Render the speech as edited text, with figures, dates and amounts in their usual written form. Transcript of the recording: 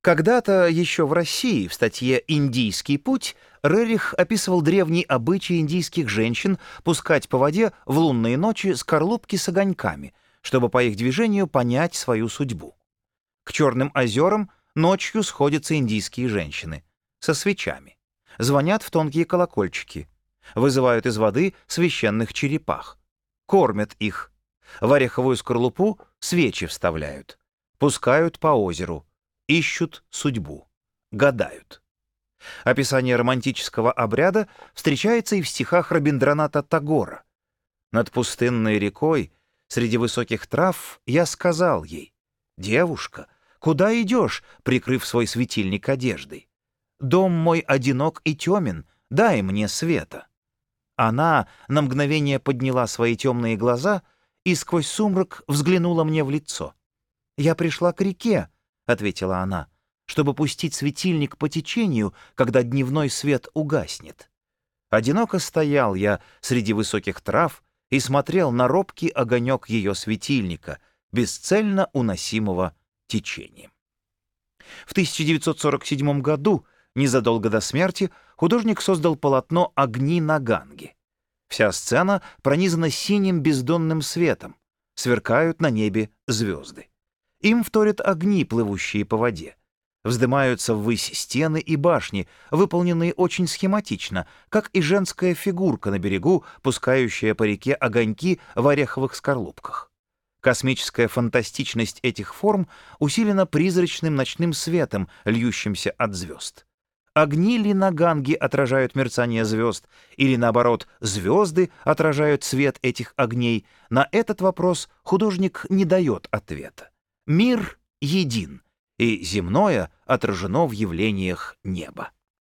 Когда-то еще в России в статье «Индийский путь» Рерих описывал древний обычай индийских женщин пускать по воде в лунные ночи скорлупки с огоньками, чтобы по их движению понять свою судьбу. К Черным озерам ночью сходятся индийские женщины со свечами, звонят в тонкие колокольчики, вызывают из воды священных черепах, кормят их, в ореховую скорлупу свечи вставляют, пускают по озеру, ищут судьбу, гадают. Описание романтического обряда встречается и в стихах Рабиндраната Тагора. «Над пустынной рекой, среди высоких трав, я сказал ей: девушка, куда идешь, прикрыв свой светильник одеждой? Дом мой одинок и темен, дай мне света». Она на мгновение подняла свои темные глаза и сквозь сумрак взглянула мне в лицо. «Я пришла к реке», — ответила она, «чтобы пустить светильник по течению, когда дневной свет угаснет. Одиноко стоял я среди высоких трав и смотрел на робкий огонек ее светильника, бесцельно уносимого течением». В 1947 году, незадолго до смерти, художник создал полотно «Огни на Ганге». Вся сцена пронизана синим бездонным светом, сверкают на небе звезды. Им вторят огни, плывущие по воде. Вздымаются ввысь стены и башни, выполненные очень схематично, как и женская фигурка на берегу, пускающая по реке огоньки в ореховых скорлупках. Космическая фантастичность этих форм усилена призрачным ночным светом, льющимся от звезд. Огни ли на Ганге отражают мерцание звезд, или, наоборот, звезды отражают свет этих огней, на этот вопрос художник не дает ответа. Мир един, и земное отражено в явлениях неба.